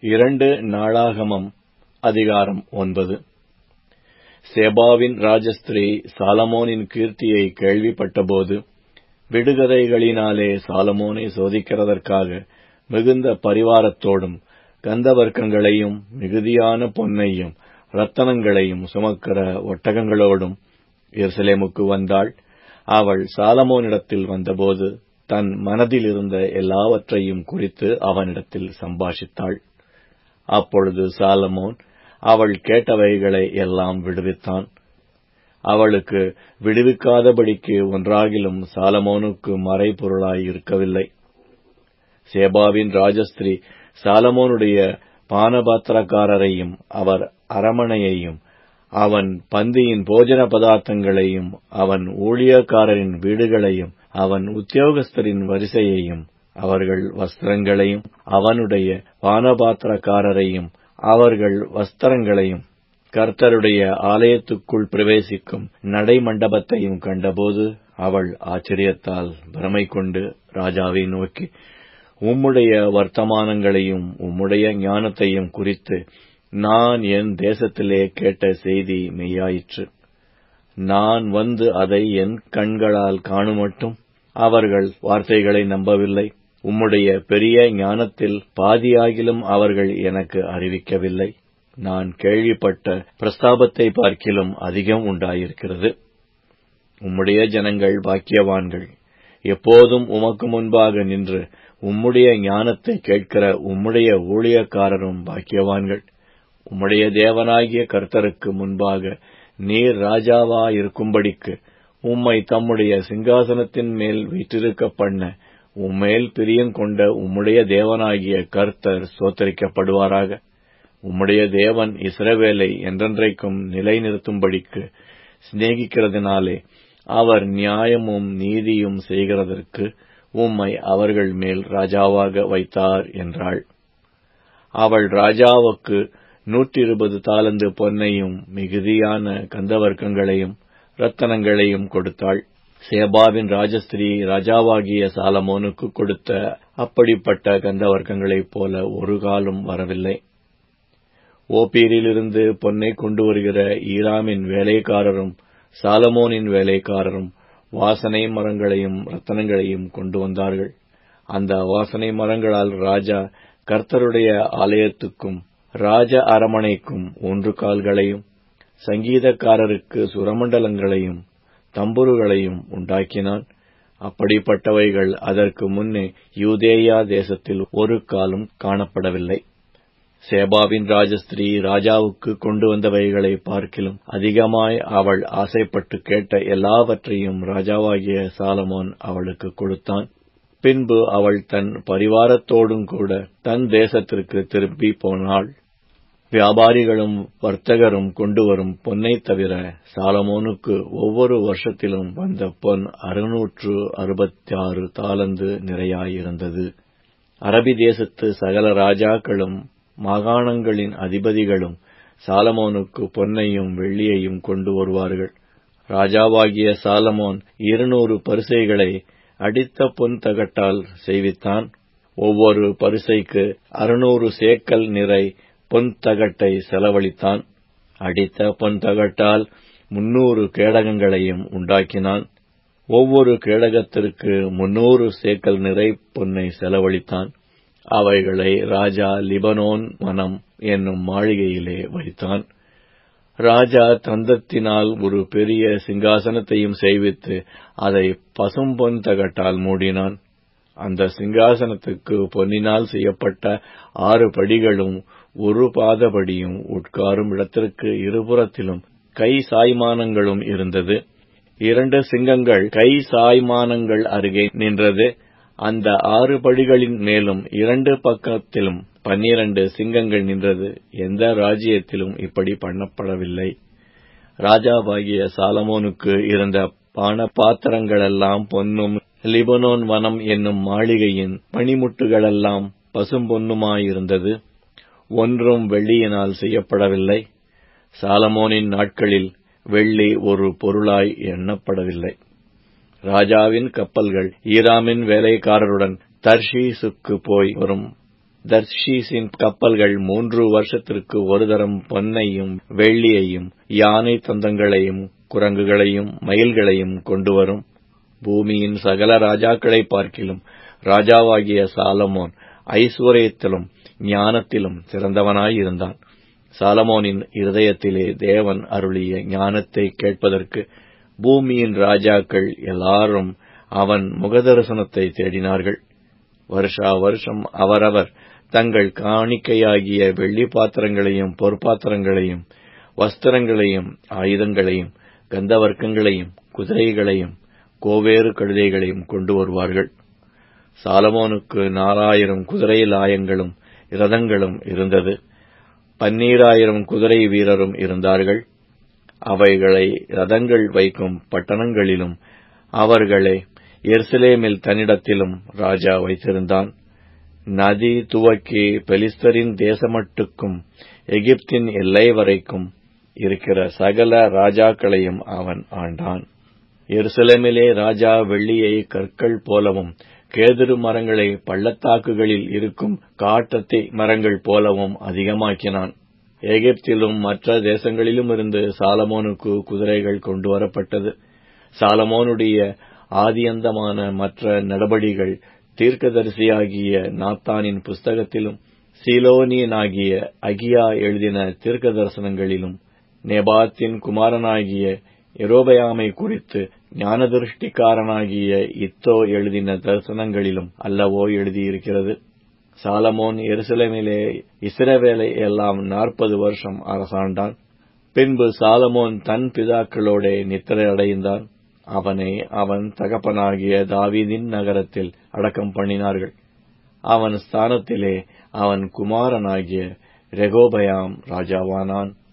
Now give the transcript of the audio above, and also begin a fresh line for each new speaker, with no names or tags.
2 நாளாகமம் அதிகாரம் 9. சேபாவின் ராஜஸ்திரீ சாலமோனின் கீர்த்தியை கேள்விப்பட்டபோது, விடுகதைகளினாலே சாலமோனை சோதிக்கிறதற்காக மிகுந்த பரிவாரத்தோடும் கந்தவர்க்கங்களையும் மிகுதியான பொன்னையும் இரத்தனங்களையும் சுமக்கிற ஒட்டகங்களோடும் எருசலேமுக்கு வந்தாள். அவள் சாலமோனிடத்தில் வந்தபோது தன் மனதிலிருந்த எல்லாவற்றையும் குறித்து அவனிடத்தில் சம்பாஷித்தாள். அப்பொழுது சாலமோன் அவள் கேட்டவைகளை எல்லாம் விடுவித்தான். அவளுக்கு விடுவிக்காதபடிக்கு ஒன்றாகிலும் சாலமோனுக்கு மறைபொருளாய் இருக்கவில்லை. சேபாவின் ராஜஸ்திரீ சாலமோனுடைய பானபாத்திரக்காரரையும் அவர் அரமனையையும் அவன் பந்தியின் போஜன பதார்த்தங்களையும் அவன் ஊழியக்காரரின் வீடுகளையும் அவன் உத்தியோகஸ்தரின் வரிசையையும் அவர்கள் வஸ்திரங்களையும் அவனுடைய பானபாத்திரக்காரரையும் அவர்கள் வஸ்திரங்களையும் கர்த்தருடைய ஆலயத்துக்குள் பிரவேசிக்கும் நடைமண்டபத்தையும் கண்டபோது அவள் ஆச்சரியத்தால் பிரமை கொண்டு ராஜாவை நோக்கி, உம்முடைய வர்த்தமானங்களையும் உம்முடைய ஞானத்தையும் குறித்து நான் என் தேசத்திலே கேட்ட செய்தி மெய்யாயிற்று. நான் வந்து அதை என் கண்களால் காணுமட்டும் அவர்கள் வார்த்தைகளை நம்பவில்லை. உம்முடைய பெரிய ஞானத்தில் பாதியாகிலும் அவர்கள் எனக்கு அறிவிக்கவில்லை. நான் கேள்விப்பட்ட பிரஸ்தாபத்தை பார்க்கிலும் அதிகம் உண்டாயிருக்கிறது. உம்முடைய ஜனங்கள் பாக்கியவான்கள். எப்போதும் உமக்கு முன்பாக நின்று உம்முடைய ஞானத்தை கேட்கிற உம்முடைய ஊழியக்காரரும் பாக்கியவான்கள். உம்முடைய தேவனாகிய கர்த்தருக்கு முன்பாக நீர் ராஜாவாயிருக்கும்படிக்கு உம்மை தம்முடைய சிங்காசனத்தின் மேல் வீற்றிருக்க பண்ண உம்மேல் பிரியங்கொண்ட உம்முடைய தேவனாகிய கர்த்தர் ஸ்தோத்தரிக்கப்படுவாராக. உம்முடைய தேவன் இஸ்ரவேலை என்றென்றைக்கும் நிலைநிறுத்தும்படிக்கு சிநேகிக்கிறதினாலே அவர் நியாயமும் நீதியும் செய்கிறதற்கு உம்மை அவர்கள் மேல் ராஜாவாக வைத்தார் என்றாள். அவள் ராஜாவுக்கு 120 தாலந்து பொன்னையும் மிகுதியான கந்தவர்க்கங்களையும் இரத்தனங்களையும் கொடுத்தாள். சேபாவின் ராஜஸ்திரீ ராஜாவாகிய சாலமோனுக்கு கொடுத்த அப்படிப்பட்ட கந்தவர்க்கங்களைப் போல ஒரு காலம் வரவில்லை. ஓப்பீரிலிருந்து பொன்னை கொண்டு வருகிற ஈராமின் வேலைக்காரரும் சாலமோனின் வேலைக்காரரும் வாசனை மரங்களையும் இரத்தனங்களையும் கொண்டு வந்தார்கள். அந்த வாசனை மரங்களால் ராஜா கர்த்தருடைய ஆலயத்துக்கும் ராஜ அரமனைக்கும் 1 கால்களையும் சங்கீதக்காரருக்கு சுரமண்டலங்களையும் தம்புருகளையும் உண்டாக்கினான். அப்படிப்பட்டவைகள் அதற்கு முன்னே யூதேயா தேசத்தில் ஒரு காலம் காணப்படவில்லை. சேபாவின் ராஜஸ்திரீ ராஜாவுக்கு கொண்டு வந்தவைகளை பார்க்கிலும் அதிகமாய் அவள் ஆசைப்பட்டு கேட்ட எல்லாவற்றையும் ராஜாவாகிய சாலமோன் அவளுக்கு கொடுத்தான். பின்பு அவள் தன் பரிவாரத்தோடும் கூட தன் தேசத்திற்கு திரும்பி போனாள். வியாபாரிகளும் வர்த்தகரும் கொண்டு வரும் பொன்னைத் தவிர சாலமோனுக்கு ஒவ்வொரு வருஷத்திலும் வந்த பொன் 666 தாலந்து நிறையாயிருந்தது. அரபி தேசத்து சகல ராஜாக்களும் மாகாணங்களின் அதிபதிகளும் சாலமோனுக்கு பொன்னையும் வெள்ளியையும் கொண்டு வருவார்கள். ராஜாவாகிய சாலமோன் 200 பரிசைகளை அடித்த பொன் தகட்டால் செய்வித்தான். ஒவ்வொரு பரிசைக்கு 600 சேக்கல் நிறை பொன் தகட்டை செலவழித்தான். அடித்த பொன் தகட்டால் 300 கேடகங்களையும் உண்டாக்கினான். ஒவ்வொரு கேடகத்திற்கு 300 சேக்கல் நிறை பொன்னை செலவழித்தான். அவைகளை ராஜா லிபனோன் வனம் என்னும் மாளிகையிலே வைத்தான். ராஜா தந்தத்தினால் ஒரு பெரிய சிங்காசனத்தையும் செய்வித்து அதை பசும்பொன் தகட்டால் மூடினான். அந்த சிங்காசனத்துக்கு பொன்னினால் செய்யப்பட்ட 6 படிகளும் 1 பாதபடியும் உட்காரும் இடத்திற்கு இருபுறத்திலும் கை சாய்மானங்களும் இருந்தது. 2 சிங்கங்கள் கை சாய்மானங்கள் அருகே நின்றது. அந்த 6 படிகளின் மேலும் 2 பக்கத்திலும் 12 சிங்கங்கள் நின்றது. எந்த ராஜ்யத்திலும் இப்படி பண்ணப்படவில்லை. ராஜாவாகிய சாலமோனுக்கு இருந்த பானபாத்திரங்களெல்லாம் பொன்னும் லிபனோன் வனம் என்னும் மாளிகையின் பணிமுட்டுகளெல்லாம் பசும்பொன்னுமாயிருந்தது. ஒன்றும் வெள்ளியினால் செய்யப்படவில்லை. சாலமோனின் நாட்களில் வெள்ளி ஒரு பொருளாய் எண்ணப்படவில்லை. ராஜாவின் கப்பல்கள் ஈராமின் வேலைக்காரருடன் தர்ஷீசுக்கு போய் வரும். தர்ஷீசின் கப்பல்கள் 3 வருஷத்திற்கு ஒரு தரம் பொன்னையும் வெள்ளியையும் யானை தந்தங்களையும் குரங்குகளையும் மயில்களையும் கொண்டு வரும். பூமியின் சகல ராஜாக்களை பார்க்கிலும் ராஜாவாகிய சாலமோன் ஐசுவரியத்திலும் ஞானத்திலும் சிறந்தவனாயிருந்தான். சாலமோனின் இருதயத்திலே தேவன் அருளிய ஞானத்தை கேட்பதற்கு பூமியின் ராஜாக்கள் எல்லாரும் அவன் முகதரிசனத்தை தேடினார்கள். வருஷா வருஷம் அவரவர் தங்கள் காணிக்கையாகிய வெள்ளி பாத்திரங்களையும் பொற்பாத்திரங்களையும் வஸ்திரங்களையும் ஆயுதங்களையும் கந்தவர்க்கங்களையும் குதிரைகளையும் கோவேறு கழுதைகளையும் கொண்டு வருவார்கள். சாலமோனுக்கு 4000 குதிரை லாயங்களும் இரதங்களும் இருந்தது. 12000 குதிரை வீரரும் இருந்தார்கள். அவைகளை இரதங்கள் வைக்கும் பட்டணங்களிலும் அவர்களை எருசலேமில் தன்னிடத்திலும் ராஜா வைத்திருந்தான். நதி துவக்கி பெலிஸ்தரின் தேசமட்டுக்கும் எகிப்தின் எல்லை வரைக்கும் இருக்கிற சகல ராஜாக்களையும் அவன் ஆண்டான். எருசலேமிலே ராஜா வெள்ளியை கற்கள் போலவும் கேதுரு மரங்களை பள்ளத்தாக்குகளில் இருக்கும் காட்டத்தி மரங்கள் போலவும் அதிகமாக்கினான். எகிப்திலும் மற்ற தேசங்களிலும் இருந்து சாலமோனுக்கு குதிரைகள் கொண்டு வரப்பட்டது. சாலமோனுடைய ஆதியந்தமான மற்ற நடபடிகள் தீர்க்கதரிசியாகிய நாத்தானின் புஸ்தகத்திலும் சீலோனியனாகிய அகியா எழுதின தீர்க்க தரிசனங்களிலும் நேபாத்தின் குமாரனாகிய எரோபயாமை குறித்து ஞானதிருஷ்டிக்காரனாகிய இத்தோ எழுதின தரிசனங்களிலும் அல்லவோ எழுதியிருக்கிறது. சாலமோன் எருசலேமிலே இஸ்ரவேலை எல்லாம் 40 வருஷம் அரசாண்டான். பின்பு சாலமோன் தன் பிதாக்களோட நித்திரை அடைந்தான். அவனை அவன் தகப்பனாகிய தாவீதின் நகரத்தில் அடக்கம் பண்ணினார்கள். அவன் ஸ்தானத்திலே அவன் குமாரனாகிய ரெகோபயாம் ராஜாவானான்.